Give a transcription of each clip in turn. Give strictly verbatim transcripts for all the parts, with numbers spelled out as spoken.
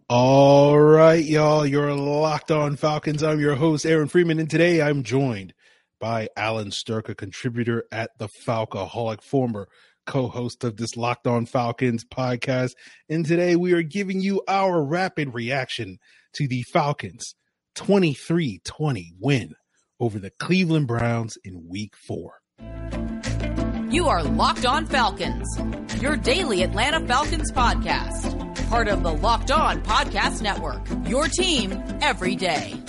All right, y'all, you're Locked On Falcons. I'm your host, Aaron Freeman, and today I'm joined by Alan Stirk, a contributor at the Falcoholic, former co-host of this Locked On Falcons podcast. And today we are giving you our rapid reaction to the Falcons' twenty-three twenty win over the Cleveland Browns in week four. You are Locked On Falcons, your daily Atlanta Falcons podcast. Part of the Locked On Podcast Network, your team every day.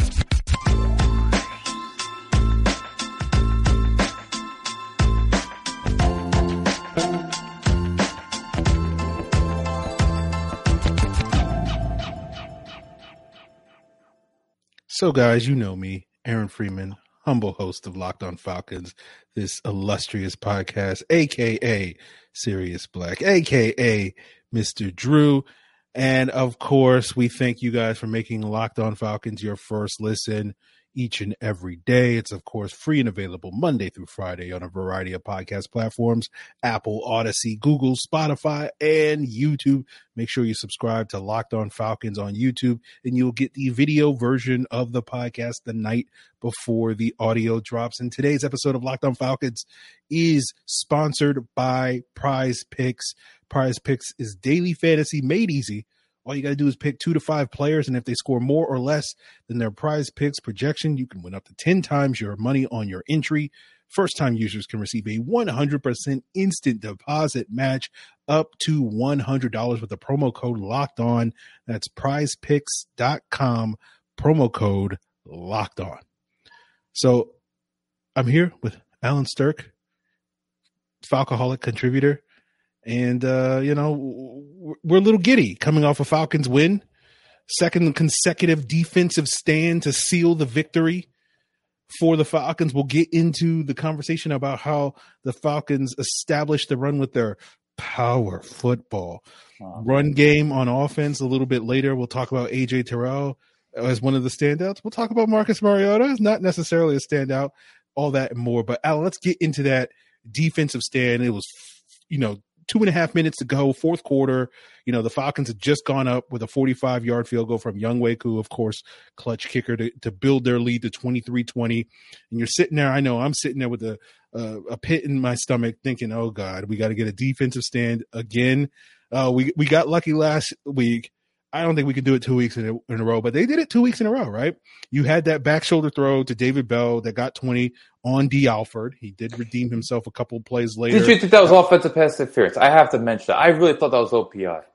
So guys, you know me, Aaron Freeman, humble host of Locked On Falcons, this illustrious podcast, a k a. Sirius Black, a k a. Mister Drew. And of course, we thank you guys for making Locked On Falcons your first listen each and every day. It's, of course, free and available Monday through Friday on a variety of podcast platforms, Apple, Odyssey, Google, Spotify, and YouTube. Make sure you subscribe to Locked On Falcons on YouTube, and you'll get the video version of the podcast the night before the audio drops. And today's episode of Locked On Falcons is sponsored by Prize Picks. Prize Picks is daily fantasy made easy. All you got to do is pick two to five players, and if they score more or less than their Prize Picks projection, you can win up to ten times your money on your entry. First-time users can receive a one hundred percent instant deposit match up to one hundred dollars with the promo code Locked On. That's prize picks dot com, promo code Locked On. So I'm here with Alan Stirk, Falcoholic contributor. And, uh, you know, we're a little giddy coming off a Falcons win, second consecutive defensive stand to seal the victory for the Falcons. We'll get into the conversation about how the Falcons established the run with their power football wow. run game on offense a little bit later. We'll talk about A J Terrell as one of the standouts. We'll talk about Marcus Mariota as not necessarily a standout, all that and more. But, Alan, let's get into that defensive stand. It was, you know, two and a half minutes to go, fourth quarter. You know, the Falcons had just gone up with a forty-five-yard field goal from Younghoe Koo, of course, clutch kicker to, to build their lead to twenty-three twenty. And you're sitting there, I know, I'm sitting there with a, uh, a pit in my stomach thinking, oh, God, we got to get a defensive stand again. Uh, we, we got lucky last week. I don't think we could do it two weeks in a, in a row, but they did it two weeks in a row, right? You had that back shoulder throw to David Bell that got twenty on D. Alford. He did redeem himself a couple of plays later. Did you think that was offensive pass interference? I have to mention that. I really thought that was O P I.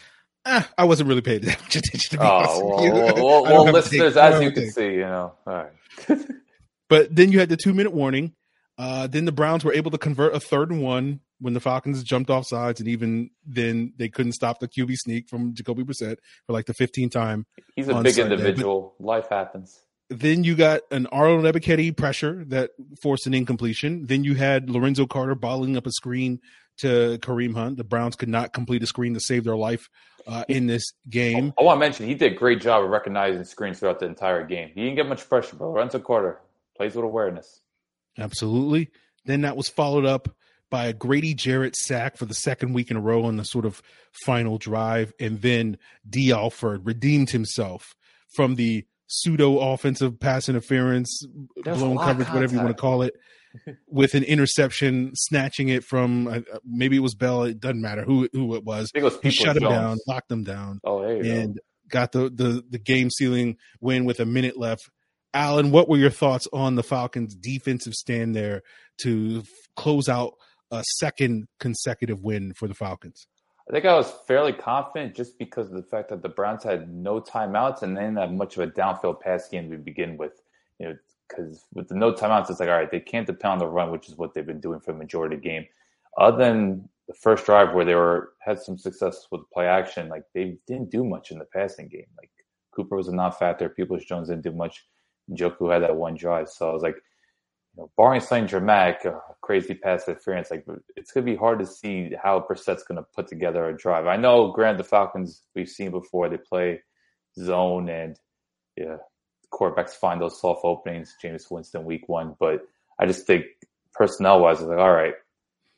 Ah, I wasn't really paying that much attention to be oh, honest well, with you. well, well, well listeners, as you can take. see, you know. All right. But then you had the two-minute warning. Uh, then the Browns were able to convert a third and one when the Falcons jumped off sides, and even then they couldn't stop the Q B sneak from Jacoby Brissett for like the fifteenth time. He's a big Sunday. individual. But Life happens. Then you got an Arnold Ebiketie pressure that forced an incompletion. Then you had Lorenzo Carter bottling up a screen to Kareem Hunt. The Browns could not complete a screen to save their life uh, in this game. I want to mention he did a great job of recognizing screens throughout the entire game. He didn't get much pressure, but Lorenzo Carter plays with awareness. Absolutely. Then that was followed up by a Grady Jarrett sack for the second week in a row on the sort of final drive. And then D. Alford redeemed himself from the pseudo offensive pass interference, There's blown coverage, whatever you want to call it, with an interception, snatching it from uh, maybe it was Bell. It doesn't matter who who it was. I think it was he shut him Jones. down, locked them down, oh, there you and go. got the, the, the game sealing win with a minute left. Alan, what were your thoughts on the Falcons' defensive stand there to f- close out a second consecutive win for the Falcons? I think I was fairly confident just because of the fact that the Browns had no timeouts and they didn't have much of a downfield pass game to begin with. You know, because with the no timeouts, it's like, all right, they can't depend on the run, which is what they've been doing for the majority of the game. Other than the first drive where they were had some success with play action, like they didn't do much in the passing game. Like Cooper was a non-factor. Peoples-Jones didn't do much. Njoku had that one drive. So I was like, you know, barring something dramatic, uh, crazy pass interference, like it's going to be hard to see how Brissett's going to put together a drive. I know, granted, the Falcons, we've seen before, they play zone and yeah, quarterbacks find those soft openings, Jameis Winston week one. But I just think personnel-wise, it's like, all right,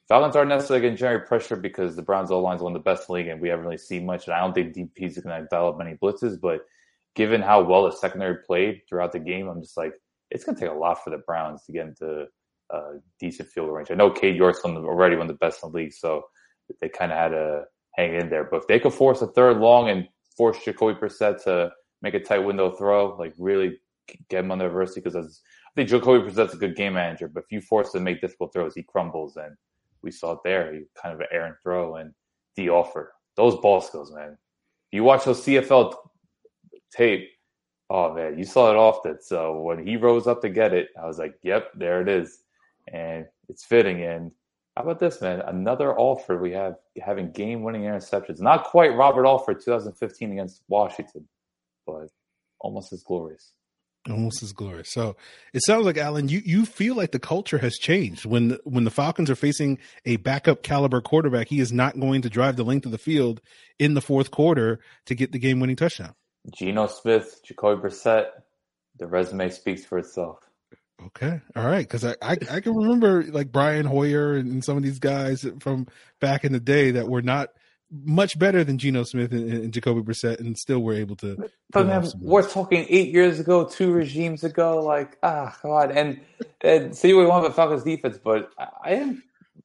Falcons aren't necessarily getting generate pressure because the Browns O-line is one of the best in the league, and we haven't really seen much. And I don't think D P's are going to dial up many blitzes, but given how well the secondary played throughout the game, I'm just like, it's going to take a lot for the Browns to get into uh, decent field range. I know Cade York's already one of the best in the league, so they kind of had to hang in there. But if they could force a third long and force Jacoby Brissett to make a tight window throw, like really get him under adversity, because I think Jacoby Brissett's a good game manager, but if you force him to make difficult throws, he crumbles, and we saw it there. He kind of an errant throw, and D. Alford. Those ball skills, man. You watch those C F L tape, oh, man, you saw it often. So when he rose up to get it, I was like, yep, there it is. And it's fitting. And how about this, man? Another Alford we have having game-winning interceptions. Not quite Robert Alford twenty fifteen against Washington, but almost as glorious. Almost as glorious. So it sounds like, Alan, you, you feel like the culture has changed. When when the Falcons are facing a backup caliber quarterback, he is not going to drive the length of the field in the fourth quarter to get the game-winning touchdown. Geno Smith, Jacoby Brissett, the resume speaks for itself. Okay. All right. Because I, I, I can remember like Brian Hoyer and some of these guys from back in the day that were not much better than Geno Smith and, and Jacoby Brissett, and still were able to. But man, we're talking eight years ago, two regimes ago. Like, ah, God, and and see what we want about Falcons defense, but I, I am,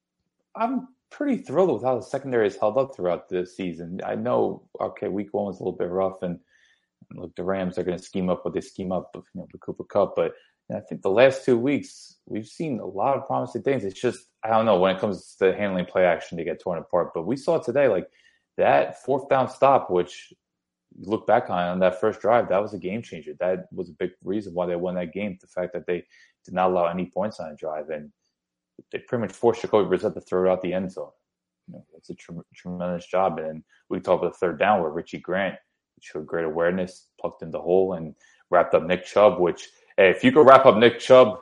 I'm pretty thrilled with how the secondary has held up throughout this season. I know, okay, week one was a little bit rough, and look, the Rams are going to scheme up what they scheme up, you know, the Cooper Kupp, but you know, I think the last two weeks we've seen a lot of promising things. It's just, I don't know, when it comes to handling play action, they get torn apart. But we saw today, like that fourth down stop, which you look back on on that first drive, that was a game changer. That was a big reason why they won that game. The fact that they did not allow any points on a drive, and they pretty much forced Jacoby Brissett to throw it out the end zone. You know, that's a tr- tremendous job. And we talked about the third down where Richie Grant showed great awareness, plucked in the hole, and wrapped up Nick Chubb, which, hey, if you could wrap up Nick Chubb,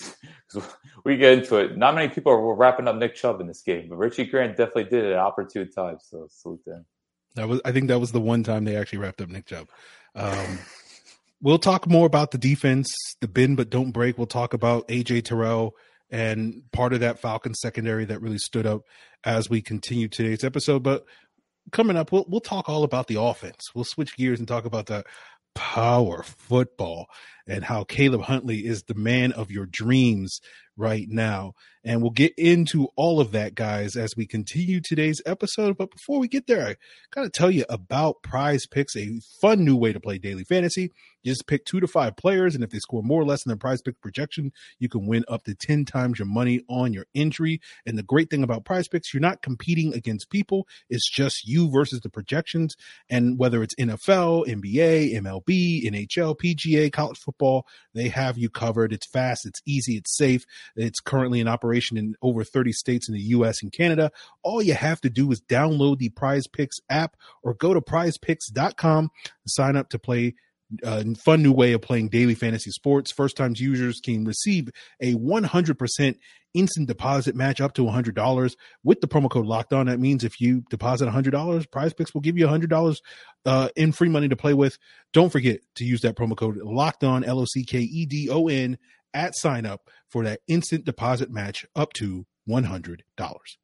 we get into it. Not many people were wrapping up Nick Chubb in this game, but Richie Grant definitely did it at opportune times. So salute to him. That was, I think that was the one time they actually wrapped up Nick Chubb. Um, we'll talk more about the defense, the bend but don't break. We'll talk about A J Terrell and part of that Falcons secondary that really stood up as we continue today's episode. But coming up, we'll we'll talk all about the offense. We'll switch gears and talk about the power football and how Caleb Huntley is the man of your dreams right now. And we'll get into all of that, guys, as we continue today's episode. But before we get there, I got to tell you about Prize Picks, a fun new way to play daily fantasy. You just pick two to five players, and if they score more or less than their Prize Pick projection, you can win up to ten times your money on your entry. And the great thing about Prize Picks, you're not competing against people. It's just you versus the projections. And whether it's N F L, N B A, M L B, N H L, P G A, college football, they have you covered. It's fast, it's easy, it's safe. It's currently in operation in over thirty states in the U S and Canada. All you have to do is download the Prize Picks app or go to prize picks dot com and sign up to play a fun new way of playing daily fantasy sports. First-time users can receive a one hundred percent instant deposit match up to one hundred dollars with the promo code Locked On. That means if you deposit one hundred dollars, Prize Picks will give you one hundred dollars uh, in free money to play with. Don't forget to use that promo code Locked On, L O C K E D O N, at sign up for that instant deposit match up to one hundred dollars.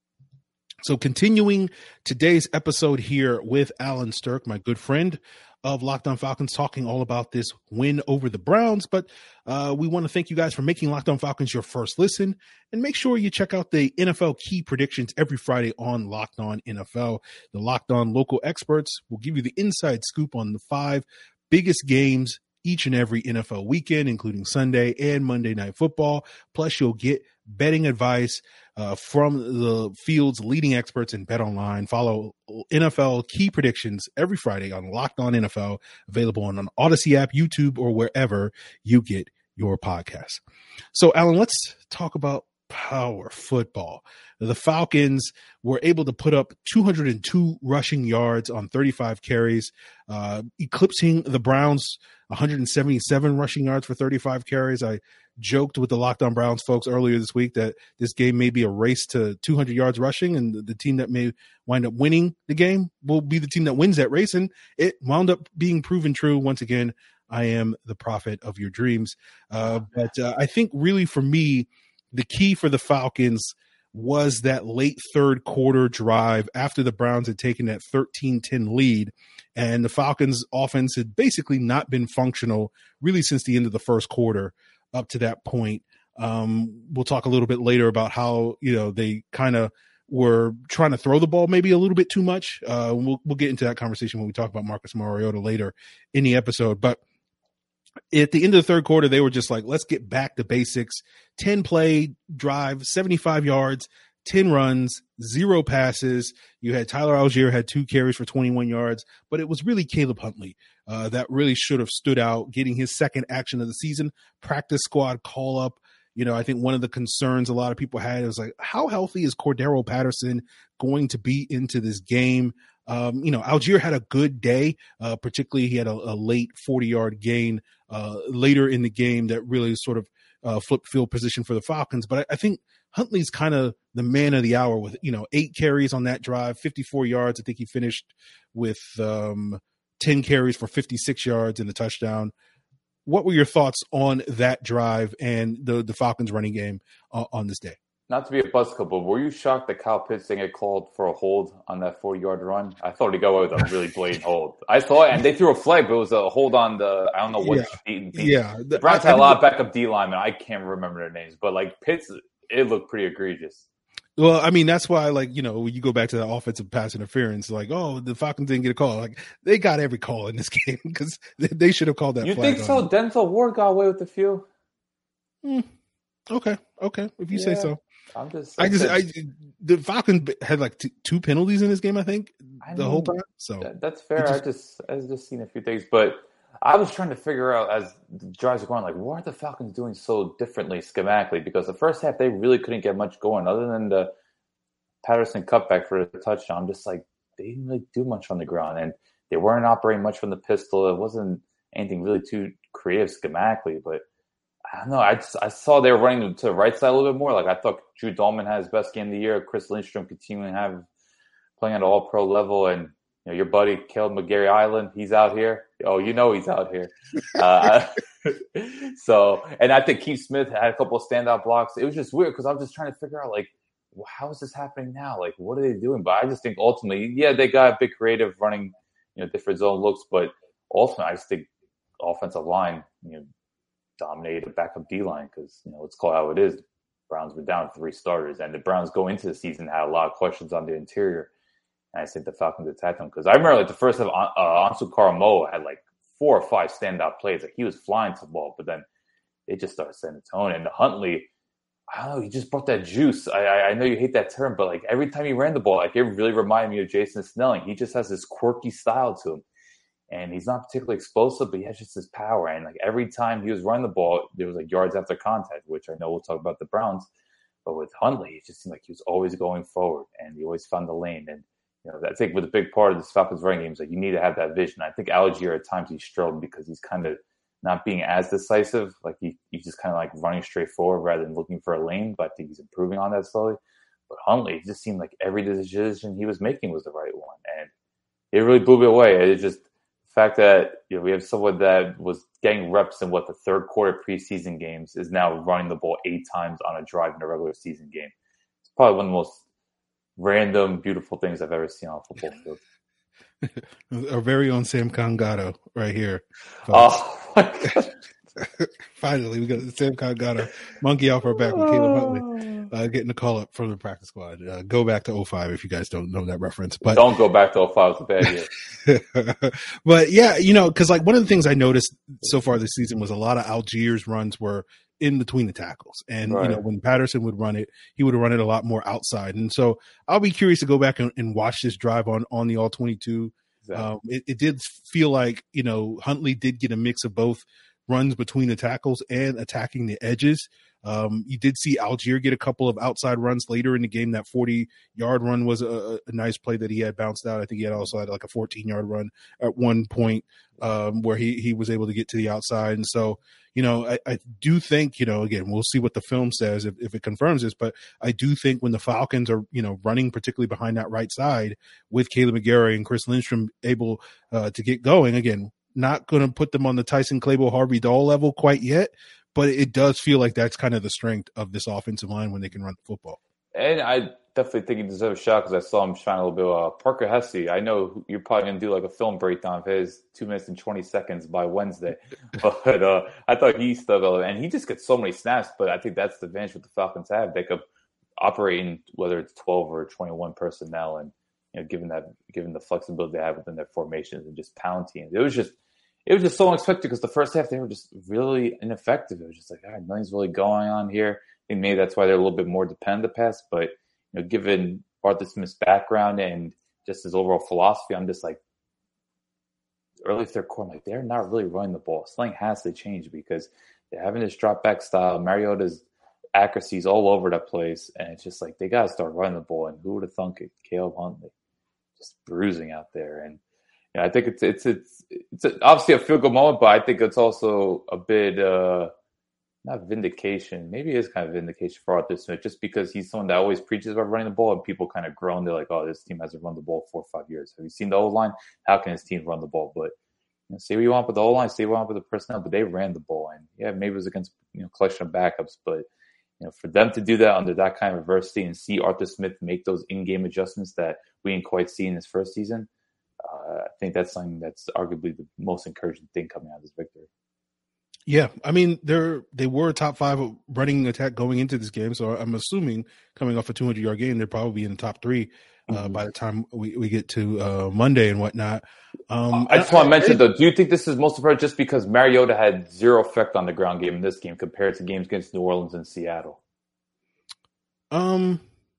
So continuing today's episode here with Alan Stirk, my good friend of Locked On Falcons, talking all about this win over the Browns. But uh, we want to thank you guys for making Locked On Falcons your first listen. And make sure you check out the N F L key predictions every Friday on Locked On N F L. The Locked On local experts will give you the inside scoop on the five biggest games each and every N F L weekend, including Sunday and Monday Night Football. Plus, you'll get betting advice uh, from the field's leading experts in BetOnline. Follow N F L key predictions every Friday on Locked On N F L, available on an Odyssey app, YouTube, or wherever you get your podcasts. So, Alan, let's talk about power football. The Falcons were able to put up two hundred two rushing yards on thirty-five carries, uh, eclipsing the Browns' one hundred seventy-seven rushing yards for thirty-five carries. I joked with the Locked On Browns folks earlier this week that this game may be a race to two hundred yards rushing, and the, the team that may wind up winning the game will be the team that wins that race. And it wound up being proven true once again. I am the prophet of your dreams. Uh, but uh, I think really for me, the key for the Falcons was that late third quarter drive after the Browns had taken that thirteen ten lead, and the Falcons offense had basically not been functional really since the end of the first quarter up to that point. Um, we'll talk a little bit later about how, you know, they kind of were trying to throw the ball maybe a little bit too much. Uh, we'll, we'll get into that conversation when we talk about Marcus Mariota later in the episode. But at the end of the third quarter, they were just like, let's get back to basics. ten play drive, seventy-five yards, ten runs, zero passes. You had Tyler Algier had two carries for twenty-one yards, but it was really Caleb Huntley uh, that really should have stood out, getting his second action of the season, practice squad call up. You know, I think one of the concerns a lot of people had was like, how healthy is Cordero Patterson going to be into this game? Um, you know, Algier had a good day, uh, particularly he had a, a late forty-yard gain uh, later in the game that really sort of uh, flipped field position for the Falcons. But I, I think Huntley's kind of the man of the hour with, you know, eight carries on that drive, fifty-four yards. I think he finished with um, ten carries for fifty-six yards in the touchdown. What were your thoughts on that drive and the, the Falcons running game uh, on this day? Not to be a buzzkill, but were you shocked that Kyle Pitts didn't get called for a hold on that forty-yard run? I thought he'd go away with a really blatant hold. I saw it, and they threw a flag, but it was a hold on the, I don't know what yeah. team. Yeah. The Browns had a lot of backup D linemen. I can't remember their names, but like Pitts, it looked pretty egregious. Well, I mean, that's why, like, you know, when you go back to the offensive pass interference, like, oh, the Falcons didn't get a call. Like, they got every call in this game because they should have called that you flag. You think so? On. Denzel Ward got away with a few? Mm, okay. Okay. If you yeah. say so. I'm just. I just. I, the Falcons had like t- two penalties in this game. I think I the mean, whole time. So that, that's fair. Just, I just. I just seen a few things, but I was trying to figure out as the drives are going, like, what are the Falcons doing so differently schematically? Because the first half they really couldn't get much going, other than the Patterson cutback for the touchdown. I'm just like, they didn't really do much on the ground, and they weren't operating much from the pistol. It wasn't anything really too creative schematically, but. I don't know. I just, I saw they were running to the right side a little bit more. Like I thought Drew Dahlman had his best game of the year. Chris Lindstrom continuing to have playing at all pro level, and you know your buddy Caleb McGarry Island, he's out here. Oh, you know he's out here. uh, so, and I think Keith Smith had a couple of standout blocks. It was just weird because I was just trying to figure out like, well, how is this happening now? Like, what are they doing? But I just think ultimately, yeah, they got a big creative running, you know, different zone looks, but ultimately, I just think offensive line, you know. Dominated a backup D-line because, you know, let's call it how it is. The Browns were down three starters, and the Browns go into the season had a lot of questions on the interior, and I think the Falcons attacked them because I remember like the first time uh, Ansu Karamoa had like four or five standout plays. Like he was flying to the ball, but then they just started setting the tone. And Huntley, I don't know, he just brought that juice. I, I, I know you hate that term, but like every time he ran the ball, like it really reminded me of Jason Snelling. He just has this quirky style to him. And he's not particularly explosive, but he has just his power. And like every time he was running the ball, there was like yards after contact, which I know we'll talk about the Browns. But with Huntley, it just seemed like he was always going forward, and he always found the lane. And you know, I think with a big part of this Falcons running game is like you need to have that vision. I think Algier at times he's struggled because he's kind of not being as decisive. Like he, he's just kind of like running straight forward rather than looking for a lane. But I think he's improving on that slowly. But Huntley, it just seemed like every decision he was making was the right one, and it really blew me away. It just fact that you know we have someone that was getting reps in what the third quarter preseason games is now running the ball eight times on a drive in a regular season game. It's probably one of the most random, beautiful things I've ever seen on a football field. Our very own Sam Congato right here. Folks. Oh my God. Finally, we got Sam Congato, monkey off our back with Caleb Huntley, uh, getting the call up from the practice squad. Uh, go back to oh five if you guys don't know that reference. But don't go back to oh five. It's a bad year. But yeah, you know, because like one of the things I noticed so far this season was a lot of Algier's runs were in between the tackles, and right. you know when Patterson would run it, he would run it a lot more outside. And so I'll be curious to go back and, and watch this drive on on the all twenty-two. Exactly. Um, it, it did feel like you know Huntley did get a mix of both runs between the tackles and attacking the edges. Um, you did see Algier get a couple of outside runs later in the game. That forty-yard run was a, a nice play that he had bounced out. I think he had also had like a fourteen-yard run at one point um, where he, he was able to get to the outside. And so, you know, I, I do think, you know, again, we'll see what the film says if, if it confirms this, but I do think when the Falcons are, you know, running particularly behind that right side with Caleb McGarry and Chris Lindstrom able uh, to get going, again, not going to put them on the Tyson Clabo, Harvey Dahl level quite yet, but it does feel like that's kind of the strength of this offensive line when they can run the football. And I definitely think he deserves a shot because I saw him shine a little bit. Uh, Parker Hesse, I know you're probably going to do like a film breakdown of his two minutes and twenty seconds by Wednesday. But uh, I thought he stuck out. And he just gets so many snaps. But I think that's the advantage with the Falcons have. They could operate in whether it's twelve or twenty-one personnel. And, you know, given that, given the flexibility they have within their formations and just pound teams. It was just, it was just so unexpected because the first half they were just really ineffective. It was just like, all right, nothing's really going on here. I think maybe that's why they're a little bit more dependent on the pass. But, you know, given Arthur Smith's background and just his overall philosophy, I'm just like, early third quarter, I'm like, they're not really running the ball. Something has to change because they're having this drop back style. Mariota's accuracy is all over that place. And it's just like, they got to start running the ball. And who would have thunk it? Caleb Huntley just bruising out there. And you know, I think it's, it's, it's, it's a, obviously a feel good moment, but I think it's also a bit, uh, not vindication. Maybe it is kind of vindication for Arthur Smith just because he's someone that always preaches about running the ball and people kind of groan. They're like, oh, this team hasn't run the ball four or five years. Have you seen the O-line? How can his team run the ball? But you know, say what you want with the O-line, say what you want with the personnel, but they ran the ball. And yeah, maybe it was against, you know, collection of backups, but you know, for them to do that under that kind of adversity and see Arthur Smith make those in-game adjustments that we didn't quite see in his first season, uh, I think that's something that's arguably the most encouraging thing coming out of this victory. Yeah, I mean, they're they were a top five running attack going into this game, so I'm assuming coming off a two hundred yard game, they're probably in the top three uh, mm-hmm. by the time we, we get to uh, Monday and whatnot. Um, I just want to mention, though, do you think this is most of it just because Mariota had zero effect on the ground game in this game compared to games against New Orleans and Seattle? Um,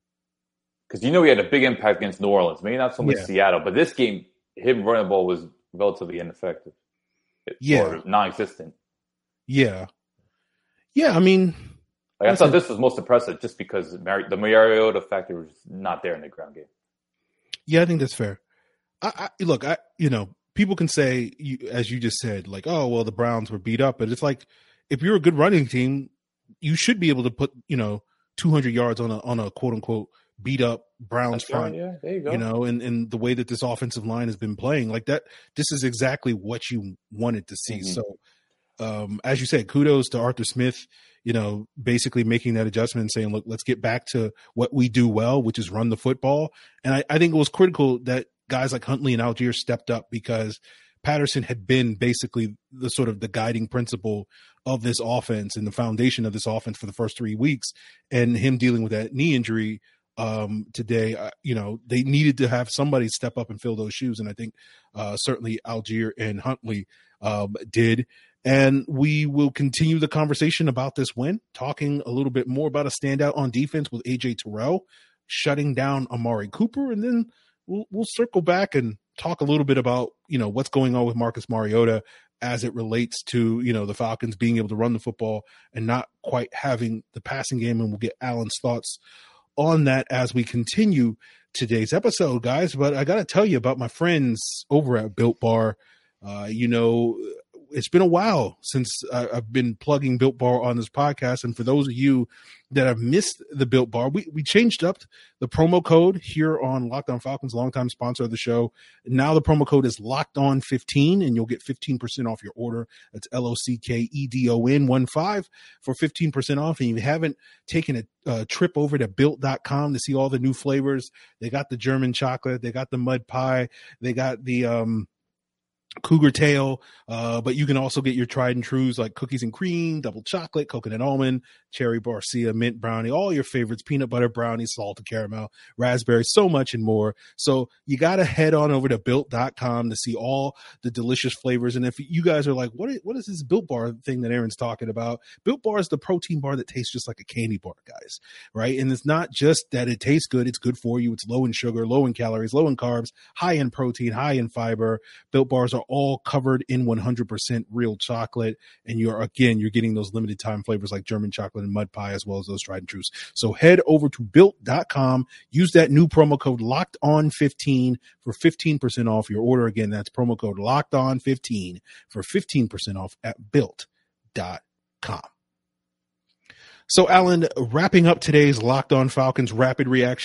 Because you know he had a big impact against New Orleans, maybe not so much yeah. Seattle, but this game, him running the ball was relatively ineffective. Yeah. Or non-existent. Yeah. Yeah, I mean. Like I thought this was most impressive just because Mar- the Mariota factor was not there in the ground game. Yeah, I think that's fair. I, I look, I you know, people can say, you, as you just said, like, oh, well, the Browns were beat up. But it's like, if you're a good running team, you should be able to put, you know, two hundred yards on a, on a quote-unquote beat up Browns That's front. Right, yeah, there you go. You know, and, and the way that this offensive line has been playing, like that, this is exactly what you wanted to see. Mm-hmm. So, um, as you said, kudos to Arthur Smith, you know, basically making that adjustment and saying, look, let's get back to what we do well, which is run the football. And I, I think it was critical that guys like Huntley and Algier stepped up because Patterson had been basically the sort of the guiding principle of this offense and the foundation of this offense for the first three weeks. And him dealing with that knee injury um, today, uh, you know, they needed to have somebody step up and fill those shoes. And I think uh, certainly Algier and Huntley um, did. And we will continue the conversation about this win, talking a little bit more about a standout on defense with A J Terrell shutting down Amari Cooper. And then we'll, we'll circle back and talk a little bit about, you know, what's going on with Marcus Mariota as it relates to, you know, the Falcons being able to run the football and not quite having the passing game. And we'll get Alan's thoughts on that as we continue today's episode, guys. But I got to tell you about my friends over at Built Bar. Uh, you know, it's been a while since I've been plugging Built Bar on this podcast. And for those of you that have missed the Built Bar, we, we changed up the promo code here on Locked On Falcons, longtime sponsor of the show. Now the promo code is Locked On fifteen, and you'll get fifteen percent off your order. That's L O C K E D O N one five for fifteen percent off. And if you haven't taken a uh, trip over to built dot com to see all the new flavors, they got the German chocolate, they got the mud pie, they got the um, Cougar tail, uh, but you can also get your tried and trues like cookies and cream, double chocolate, coconut almond, cherry barcia, mint brownie, all your favorites, peanut butter brownie, salted caramel, raspberry, so much and more. So you got to head on over to built dot com to see all the delicious flavors. And if you guys are like, what is, what is this Built Bar thing that Aaron's talking about? Built Bar is the protein bar that tastes just like a candy bar, guys, right? And it's not just that it tastes good. It's good for you. It's low in sugar, low in calories, low in carbs, high in protein, high in fiber. Built Bars are all covered in one hundred percent real chocolate. And you're, again, you're getting those limited time flavors like German chocolate and mud pie, as well as those tried and trues. So head over to built dot com, use that new promo code locked on fifteen for fifteen percent off your order. Again, that's promo code locked on fifteen for fifteen percent off at built dot com. So, Alan, wrapping up today's Locked On Falcons rapid reaction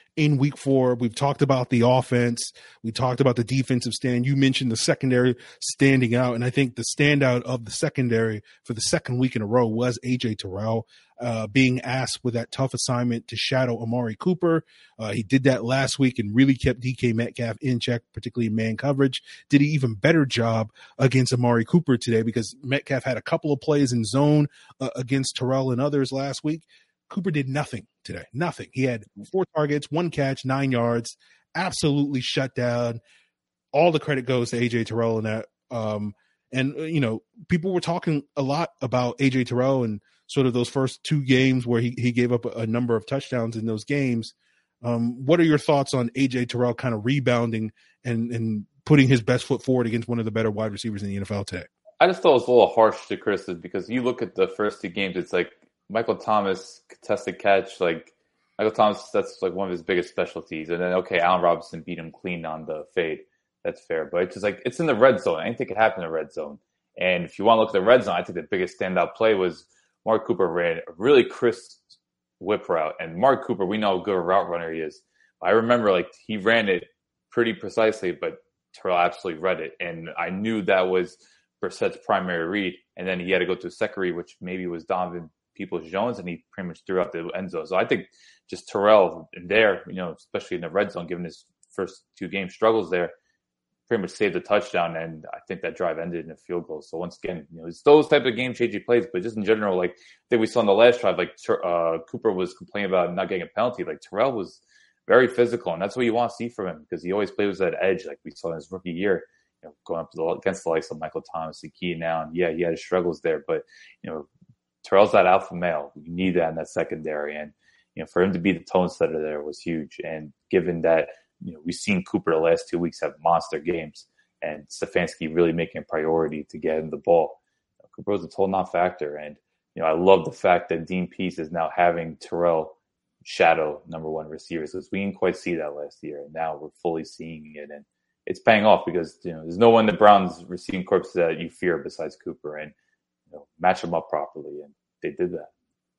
in week four. We've talked about the offense. We talked about the defensive stand. You mentioned the secondary standing out. And I think the standout of the secondary for the second week in a row was A J Terrell, uh, being asked with that tough assignment to shadow Amari Cooper. Uh, he did that last week and really kept D K Metcalf in check, particularly in man coverage. Did an even better job against Amari Cooper today because Metcalf had a couple of plays in zone uh, against Terrell and others last week. Cooper did nothing today. Nothing. He had four targets, one catch, nine yards, absolutely shut down. All the credit goes to A J Terrell in that. Um, and, you know, people were talking a lot about A J Terrell and sort of those first two games where he, he gave up a, a number of touchdowns in those games. Um, what are your thoughts on A J Terrell kind of rebounding and, and putting his best foot forward against one of the better wide receivers in the N F L today? I just thought it was a little harsh to Chris because you look at the first two games, it's like, Michael Thomas contested catch, like Michael Thomas, that's like one of his biggest specialties. And then, okay, Allen Robinson beat him clean on the fade. That's fair. But it's just like, it's in the red zone. Anything could happen in the red zone. And if you want to look at the red zone, I think the biggest standout play was Mark Cooper ran a really crisp whip route. And Mark Cooper, we know how good a route runner he is. I remember like he ran it pretty precisely, but Terrell absolutely read it. And I knew that was Brissett's primary read. And then he had to go to a second read, which maybe was Donovan Peoples-Jones, and he pretty much threw out the end zone. So I think just Terrell in there, you know, especially in the red zone, given his first two game struggles there, pretty much saved the touchdown, and I think that drive ended in a field goal. So once again, you know, it's those type of game-changing plays, but just in general, like I think we saw in the last drive, like uh, Cooper was complaining about not getting a penalty. Like Terrell was very physical, and that's what you want to see from him because he always plays that edge, like we saw in his rookie year, you know, going up to the, against the likes of Michael Thomas and Keenan Allen. Yeah, he had his struggles there, but you know, Terrell's that alpha male. You need that in that secondary. And, you know, for him to be the tone setter there was huge. And given that, you know, we've seen Cooper the last two weeks have monster games and Stefanski really making a priority to get him the ball, you know, Cooper was a total non-factor. And, you know, I love the fact that Dean Pease is now having Terrell shadow number one receivers because we didn't quite see that last year. And now we're fully seeing it. And it's paying off because, you know, there's no one in the Browns receiving corps that you fear besides Cooper. And, you know, match them up properly, and they did that.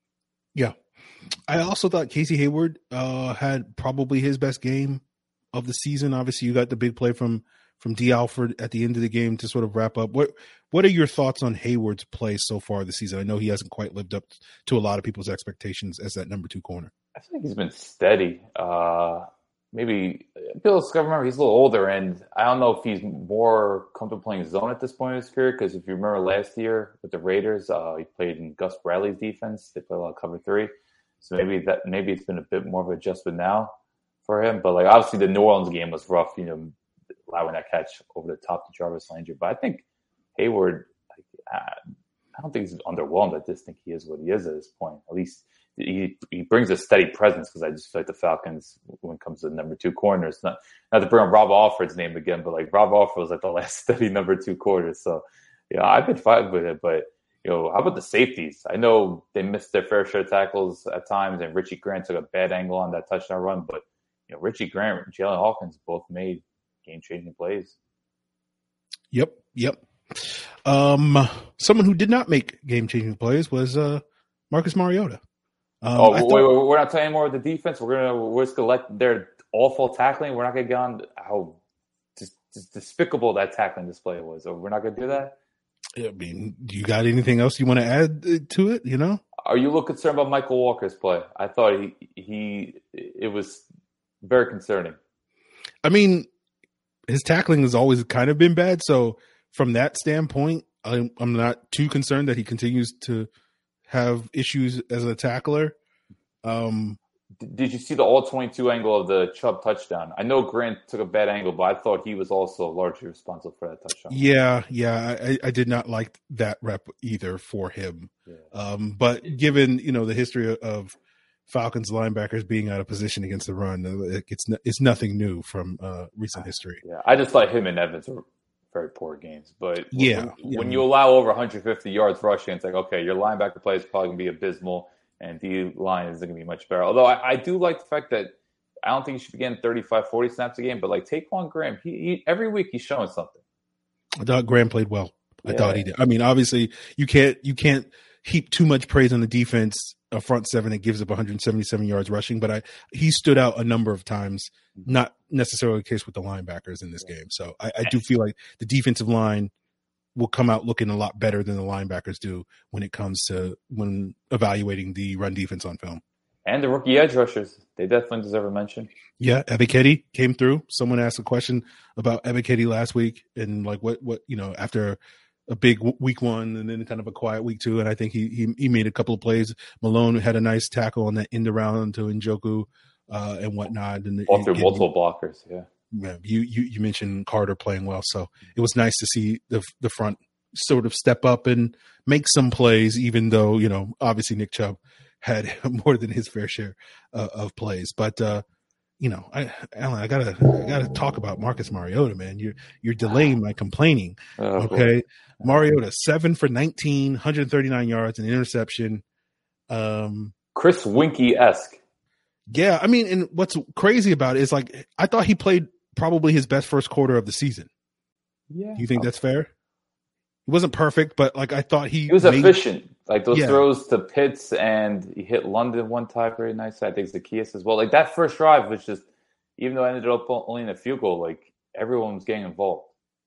Yeah. I also thought Casey Hayward uh, had probably his best game of the season. Obviously, you got the big play from from D. Alford at the end of the game to sort of wrap up. What What are your thoughts on Hayward's play so far this season? I know he hasn't quite lived up to a lot of people's expectations as that number two corner. I think he's been steady. Uh, maybe Bill Scott, remember, he's a little older, and I don't know if he's more comfortable playing zone at this point in his career, because if you remember last year with the Raiders, uh, he played in Gus Bradley's defense. They played a lot of cover three. So maybe that maybe it's been a bit more of an adjustment now for him. But, like, obviously the New Orleans game was rough, you know, allowing that catch over the top to Jarvis Landry. But I think Hayward, like, I don't think he's underwhelmed. I just think he is what he is at this point. At least he he brings a steady presence, because I just feel like the Falcons, when it comes to the number two corners, not not to bring up Rob Alford's name again, but like Rob Alford was like the last steady number two corner. So, you know, I've been fine with it. But, you know, how about the safeties? I know they missed their fair share of tackles at times, and Richie Grant took a bad angle on that touchdown run. But, you know, Richie Grant and Jalen Hawkins both made game-changing plays. Yep, yep. Um, someone who did not make game-changing plays was uh, Marcus Mariota. Um, oh, thought, wait, wait, we're not talking more of the defense. We're gonna we're just gonna let their awful tackling. We're not gonna get on how just, just despicable that tackling display was. Or we're not gonna do that. I mean, do you got anything else you want to add to it? You know, are you a little concerned about Michael Walker's play? I thought he he it was very concerning. I mean, his tackling has always kind of been bad. So from that standpoint, I'm, I'm not too concerned that he continues to have issues as a tackler. Um, Did you see the all twenty-two angle of the Chubb touchdown? I know Grant took a bad angle, but I thought he was also largely responsible for that touchdown. Yeah, yeah, I, I did not like that rep either for him. Yeah. Um, but given, you know, the history of Falcons linebackers being out of position against the run, it's it's nothing new from uh, recent history. Yeah, I just thought him and Evans were very poor games. But yeah, when, when you allow over one hundred fifty yards rushing, it's like, okay, your linebacker play is probably going to be abysmal, and D line isn't going to be much better. Although I, I do like the fact that I don't think he should be getting thirty-five, forty snaps a game, but like Taquan Graham, he, he every week he's showing something. I thought Graham played well. I yeah. thought he did. I mean, obviously you can't you can't heap too much praise on the defense, a front seven that gives up one hundred seventy-seven yards rushing, but I he stood out a number of times, not necessarily the case with the linebackers in this game. So I, I do feel like the defensive line will come out looking a lot better than the linebackers do when it comes to when evaluating the run defense on film. And the rookie edge rushers, they definitely deserve a mention. Yeah, Ebiketie came through. Someone asked a question about Ebiketie last week, and like what what you know after a big week one and then kind of a quiet week two, and I think he he, he made a couple of plays. Malone had a nice tackle on that end around to Njoku uh, and whatnot. And all through multiple blockers, yeah. Yeah, you, you you mentioned Carter playing well, so it was nice to see the the front sort of step up and make some plays, even though you know obviously Nick Chubb had more than his fair share uh, of plays. But uh, you know, I, Alan, I gotta I gotta talk about Marcus Mariota, man. You're you're delaying my complaining. Oh, okay, boy. Mariota seven for nineteen, one hundred thirty-nine yards, an interception. Um, Chris Winkie-esque. Yeah, I mean, and what's crazy about it is like I thought he played probably his best first quarter of the season. Yeah, do you think that's fair? He wasn't perfect, but like I thought he, he was made, efficient. Like those yeah. throws to Pitts, and he hit London one time very nice. I think Zacchaeus as well. Like that first drive was just, even though I ended up only in a field goal, like everyone was getting involved.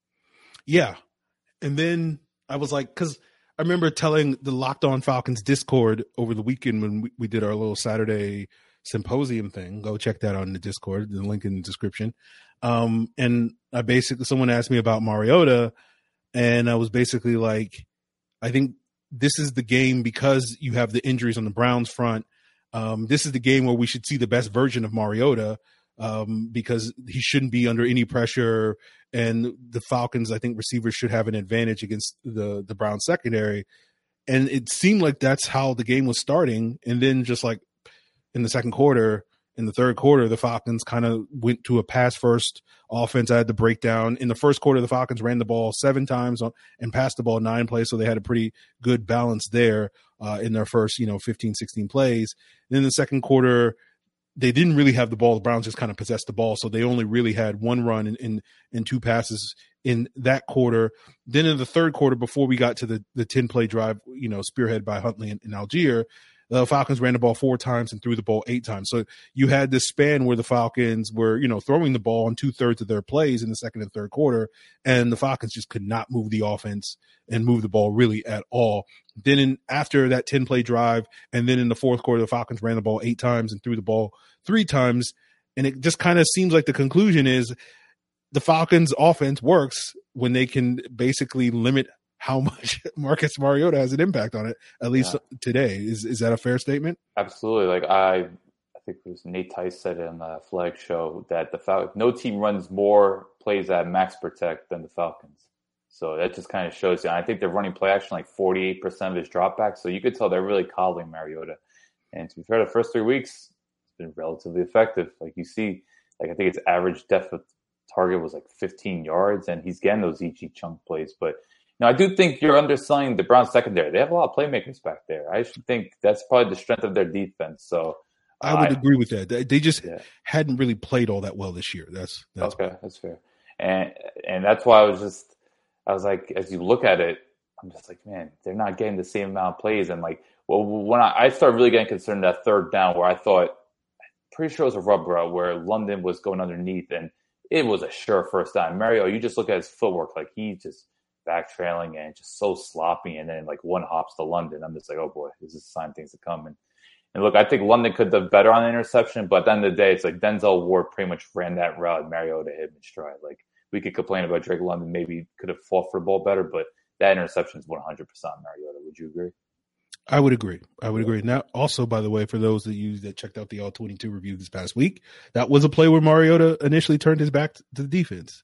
Yeah, and then I was like, because I remember telling the Locked On Falcons Discord over the weekend when we, we did our little Saturday symposium thing. Go check that out in the Discord, the link in the description. Um, and I basically, someone asked me about Mariota, and I was basically like, I think this is the game because you have the injuries on the Browns front. Um, this is the game where we should see the best version of Mariota um, because he shouldn't be under any pressure. And the Falcons, I think receivers should have an advantage against the, the Browns secondary. And it seemed like that's how the game was starting. And then just like in the second quarter, in the third quarter, the Falcons kind of went to a pass-first offense. I had the breakdown. In the first quarter, the Falcons ran the ball seven times on, and passed the ball nine plays, so they had a pretty good balance there uh, in their first, you know, fifteen, sixteen plays. And in the second quarter, they didn't really have the ball. The Browns just kind of possessed the ball, so they only really had one run and in, in, in two passes in that quarter. Then in the third quarter, before we got to the the ten-play drive, you know, spearheaded by Huntley and, and Algier, the Falcons ran the ball four times and threw the ball eight times. So you had this span where the Falcons were, you know, throwing the ball on two thirds of their plays in the second and third quarter, and the Falcons just could not move the offense and move the ball really at all. Then in, after that ten play drive, and then in the fourth quarter, the Falcons ran the ball eight times and threw the ball three times. And it just kind of seems like the conclusion is the Falcons offense works when they can basically limit how much Marcus Mariota has an impact on it, at least yeah. today. Is is that a fair statement? Absolutely. Like I, I think it was Nate Tice said it on the Flag Show that the Fal- no team runs more plays at max protect than the Falcons. So that just kind of shows you. And I think they're running play action like forty-eight percent of his dropbacks. So you could tell they're really coddling Mariota. And to be fair, the first three weeks, it's been relatively effective. Like you see, like I think its average depth of target was like fifteen yards, and he's getting those easy chunk plays. But now, I do think you're underselling the Browns secondary. They have a lot of playmakers back there. I should think that's probably the strength of their defense. So uh, I would I, agree with that. They just yeah. hadn't really played all that well this year. That's, that's okay. That's fair. And and that's why I was just, I was like, as you look at it, I'm just like, man, they're not getting the same amount of plays. And like, well, when I, I started really getting concerned that third down where I thought, pretty sure it was a rub route where London was going underneath and it was a sure first down. Mario, you just look at his footwork, like he just back trailing and just so sloppy, and then like one hops to London. I'm just like, oh boy, this is a sign of things to come. And, and look, I think London could have done better on the interception, but at the end of the day, it's like Denzel Ward pretty much ran that route. Mariota hit him in stride. Like we could complain about Drake London, maybe could have fought for the ball better, but that interception is one hundred percent Mariota. Would you agree? I would agree. I would agree. Now, also, by the way, for those of you that checked out the all twenty-two review this past week, that was a play where Mariota initially turned his back to the defense.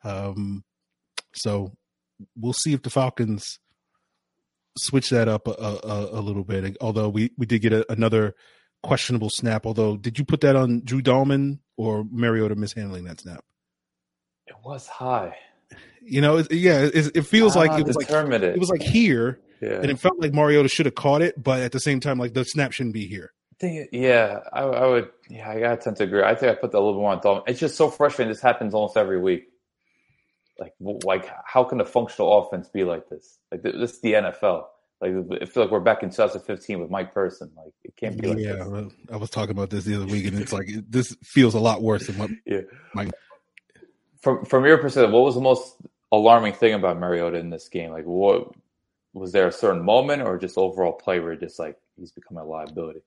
Um, so we'll see if the Falcons switch that up a, a, a little bit. Although we, we did get a, another questionable snap. Although, did you put that on Drew Dahlman or Mariota mishandling that snap? It was high. You know, it, yeah, it, it feels ah, like it was like it. it was like here. Yeah. And it felt like Mariota should have caught it, but at the same time, like the snap shouldn't be here. I think, yeah, I, I would, yeah, I gotta tend to agree. I think I put that a little bit more on Dahlman. It's just so frustrating. This happens almost every week. Like, like, how can a functional offense be like this? Like, this is the N F L. Like I feel like we're back in twenty fifteen with Mike Person. Like it can't be like yeah, this. well, I was talking about this the other week, and it's like it, this feels a lot worse than what yeah. Mike. From from your perspective, what was the most alarming thing about Mariota in this game? Like, what was there a certain moment, or just overall play where just like he's becoming a liability?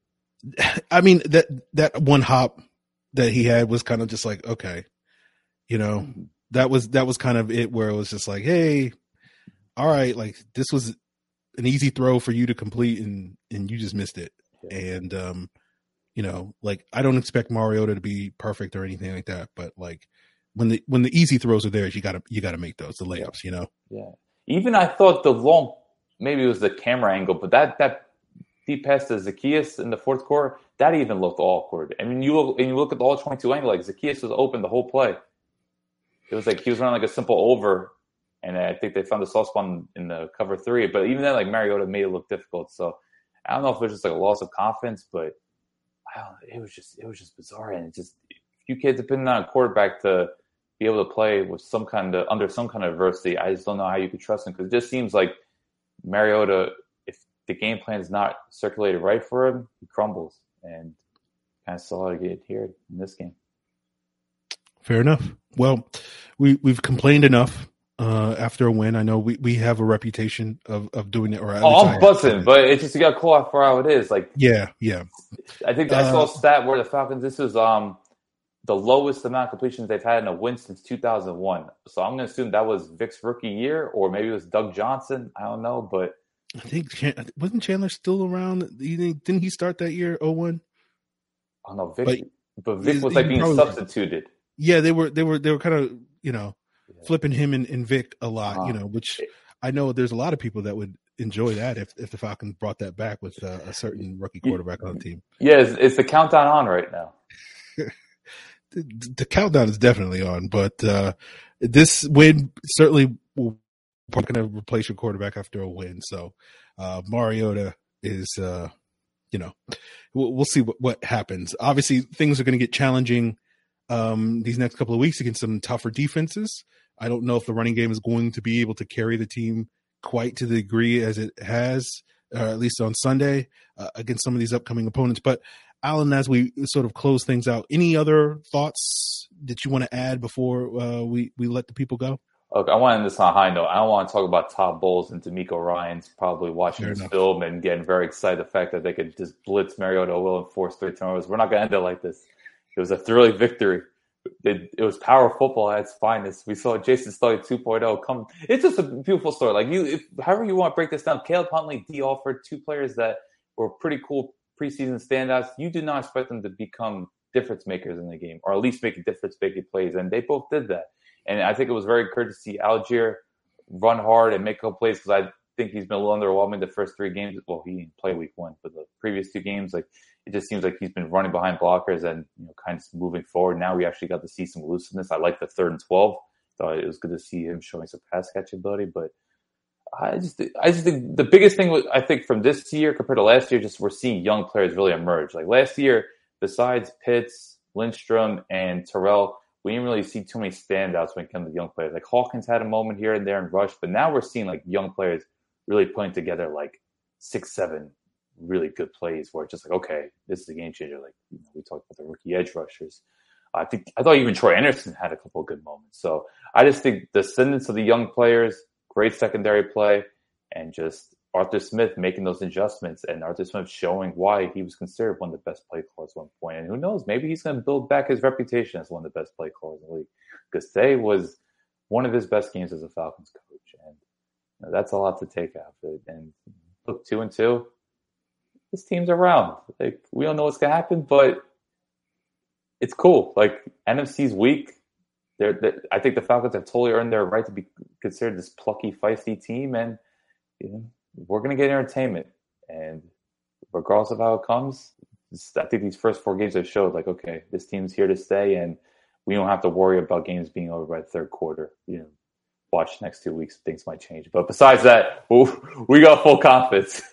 I mean, that that one hop that he had was kind of just like, okay, you know, that was that was kind of it, where it was just like, hey, all right, like this was an easy throw for you to complete, and and you just missed it. Yeah. And um, you know, like I don't expect Mariota to be perfect or anything like that, but like when the when the easy throws are there, you gotta you gotta make those the layups, you know. Yeah. Even I thought the long, maybe it was the camera angle, but that that deep pass to Zaccheaus in the fourth quarter, that even looked awkward. I mean, you look and you look at the all twenty-two angle, like Zaccheaus was open the whole play. It was like he was running like a simple over. And I think they found the soft spot in the cover three. But even then, like Mariota made it look difficult. So I don't know if it was just like a loss of confidence, but I don't, it was just it was just bizarre. And it just if you kids depending on a quarterback to be able to play with some kind of under some kind of adversity, I just don't know how you could trust him, because it just seems like Mariota, if the game plan is not circulated right for him, he crumbles. And kind of saw it get here in this game. Fair enough. Well, we we've complained enough. Uh, after a win, I know we, we have a reputation of, of doing it. Or oh, I'm buzzing, but it's just you got to call out for how it is. Like, yeah, yeah. I think I saw a stat where the Falcons. This is um the lowest amount of completions they've had in a win since two thousand one. So I'm going to assume that was Vic's rookie year, or maybe it was Doug Johnson. I don't know, but I think wasn't Chandler still around? Didn't he start that year? oh one I don't know, Vic, but, but Vic was like being probably, substituted. Yeah, they were. They were. They were kind of you know. Flipping him and, and Vic a lot, uh-huh. you know, which I know there's a lot of people that would enjoy that if, if the Falcons brought that back with uh, a certain rookie quarterback on the team. Yeah, it's, it's the countdown on right now. the, the countdown is definitely on, but uh, this win certainly will probably going to replace your quarterback after a win. So uh, Mariota is, uh, you know, we'll, we'll see what, what happens. Obviously, things are going to get challenging um, these next couple of weeks against some tougher defenses. I don't know if the running game is going to be able to carry the team quite to the degree as it has, uh, at least on Sunday, uh, against some of these upcoming opponents. But, Alan, as we sort of close things out, any other thoughts that you want to add before uh, we, we let the people go? Okay, I want to end this on a high note. I don't want to talk about Todd Bowles and D'Amico Ryans probably watching Fair this enough. film and getting very excited the fact that they could just blitz Mariota Will and force three turnovers. We're not going to end it like this. It was a thrilling victory. It, it was power football at its finest. We saw Jason Stelly two point oh come. It's just a beautiful story. Like you, if, however you want to break this down, Caleb Huntley, D. Alford, two players that were pretty cool preseason standouts. You do not expect them to become difference makers in the game, or at least make a difference making plays, and they both did that. And I think it was very good to see Algier run hard and make a couple plays, because I think he's been a little underwhelming the first three games. Well, he didn't play week one, but the previous two games, like it just seems like he's been running behind blockers and you know kind of moving forward. Now we actually got to see some elusiveness. I like the third and twelve. Thought it was good to see him showing some pass catch ability. But I just, I just think the biggest thing I think from this year compared to last year, just we're seeing young players really emerge. Like last year, besides Pitts, Lindstrom, and Terrell, we didn't really see too many standouts when it comes to young players. Like Hawkins had a moment here and there in rush, but now we're seeing like young players really putting together like six, seven really good plays where it's just like, okay, this is a game changer. Like you know, we talked about the rookie edge rushers. I think I thought even Troy Anderson had a couple of good moments. So I just think the ascendance of the young players, great secondary play, and just Arthur Smith making those adjustments, and Arthur Smith showing why he was considered one of the best play callers at one point. And who knows, maybe he's going to build back his reputation as one of the best play callers in the league, because today was one of his best games as a Falcons coach. And you know, that's a lot to take out of it. And look, two and two, this team's around. Like we don't know what's going to happen, but it's cool. Like N F C's weak. They're, they're, I think the Falcons have totally earned their right to be considered this plucky, feisty team, and you know, we're going to get entertainment. And regardless of how it comes, I think these first four games have showed, like, okay, this team's here to stay, and we don't have to worry about games being over by the third quarter. You know, watch the next two weeks, things might change. But besides that, we got full confidence.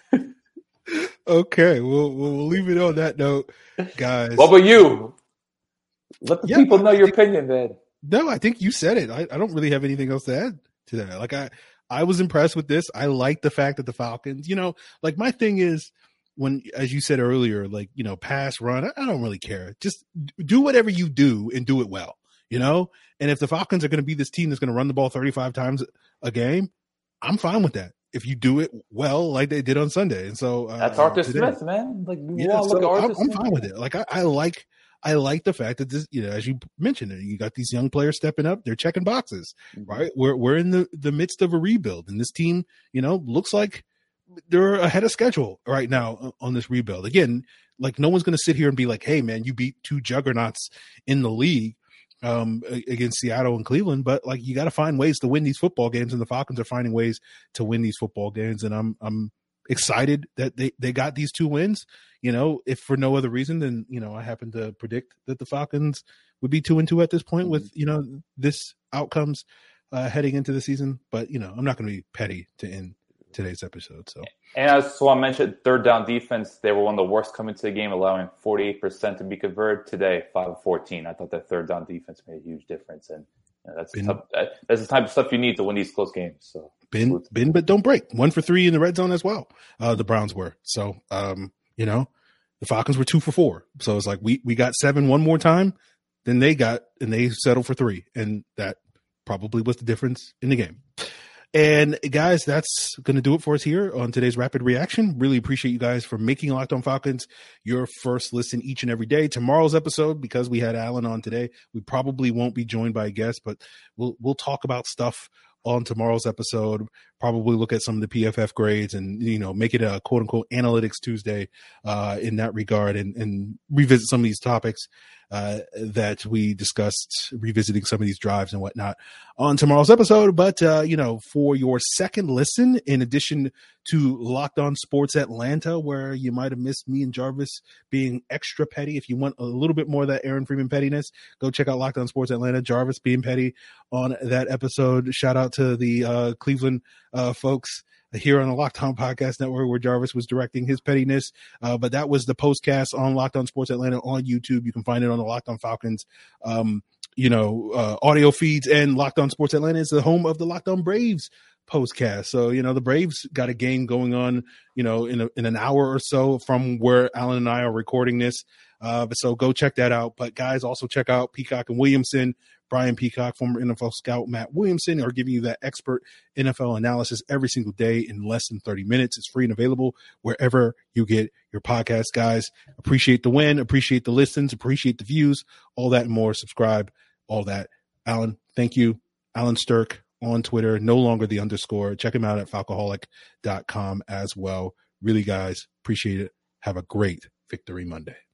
Okay, we'll we'll leave it on that note, guys. What about you? Let the yeah, people know I your think, opinion, man. No, I think you said it. I, I don't really have anything else to add to that. Like I, I was impressed with this. I like the fact that the Falcons, you know, like my thing is when, as you said earlier, like, you know, pass, run, I, I don't really care. Just do whatever you do and do it well, you know? And if the Falcons are going to be this team that's going to run the ball thirty-five times a game, I'm fine with that. If you do it well, like they did on Sunday. And so uh, that's Arthur today. Smith, man. Like, yeah, look so at Arthur I'm, Smith. I'm fine with it. Like I, I like, I like the fact that this, you know, as you mentioned, you got these young players stepping up. They're checking boxes, mm-hmm. right? We're we're in the, the midst of a rebuild, and this team, you know, looks like they're ahead of schedule right now on this rebuild. Again, like no one's going to sit here and be like, "Hey, man, you beat two juggernauts in the league um, against Seattle and Cleveland," but like you got to find ways to win these football games, and the Falcons are finding ways to win these football games, and I'm I'm excited that they, they got these two wins. You know, if for no other reason than, you know, I happen to predict that the Falcons would be two and two at this point with, you know, this outcomes uh, heading into the season. But, you know, I'm not going to be petty to end today's episode. So, and as so I mentioned, third down defense, they were one of the worst coming to the game, allowing forty-eight percent to be converted. Today, five of fourteen. I thought that third down defense made a huge difference. And you know, that's, been, tough, that's the type of stuff you need to win these close games. So, been, been, but don't break. One for three in the red zone as well. Uh, the Browns were. So, um, you know, the Falcons were two for four. So it's like we, we got seven one more time than they got, and they settled for three. And that probably was the difference in the game. And guys, that's going to do it for us here on today's Rapid Reaction. Really appreciate you guys for making Locked On Falcons your first listen each and every day. Tomorrow's episode, because we had Alan on today, we probably won't be joined by a guest, but we'll we'll talk about stuff on tomorrow's episode. Probably look at some of the P F F grades and, you know, make it a quote unquote analytics Tuesday uh, in that regard, and, and revisit some of these topics uh, that we discussed, revisiting some of these drives and whatnot on tomorrow's episode. But, uh, you know, for your second listen, in addition to Locked On Sports Atlanta, where you might have missed me and Jarvis being extra petty, if you want a little bit more of that Aaron Freeman pettiness, go check out Locked On Sports Atlanta. Jarvis being petty on that episode. Shout out to the uh, Cleveland uh, folks here on the Locked On Podcast Network, where Jarvis was directing his pettiness. Uh, but that was the postcast on Locked On Sports Atlanta on YouTube. You can find it on the Locked On Falcons, um, you know, uh, audio feeds, and Locked On Sports Atlanta is the home of the Locked On Braves postcast. So, you know, the Braves got a game going on, you know, in a, in an hour or so from where Alan and I are recording this. Uh, so go check that out. But guys, also check out Peacock and Williamson. Brian Peacock, former N F L scout Matt Williamson, are giving you that expert N F L analysis every single day in less than thirty minutes. It's free and available wherever you get your podcast, guys. Appreciate the win, appreciate the listens, appreciate the views, all that and more. Subscribe, all that. Alan, thank you. Alan Stirk on Twitter, no longer the underscore. Check him out at falcoholic dot com as well. Really, guys, appreciate it. Have a great Victory Monday.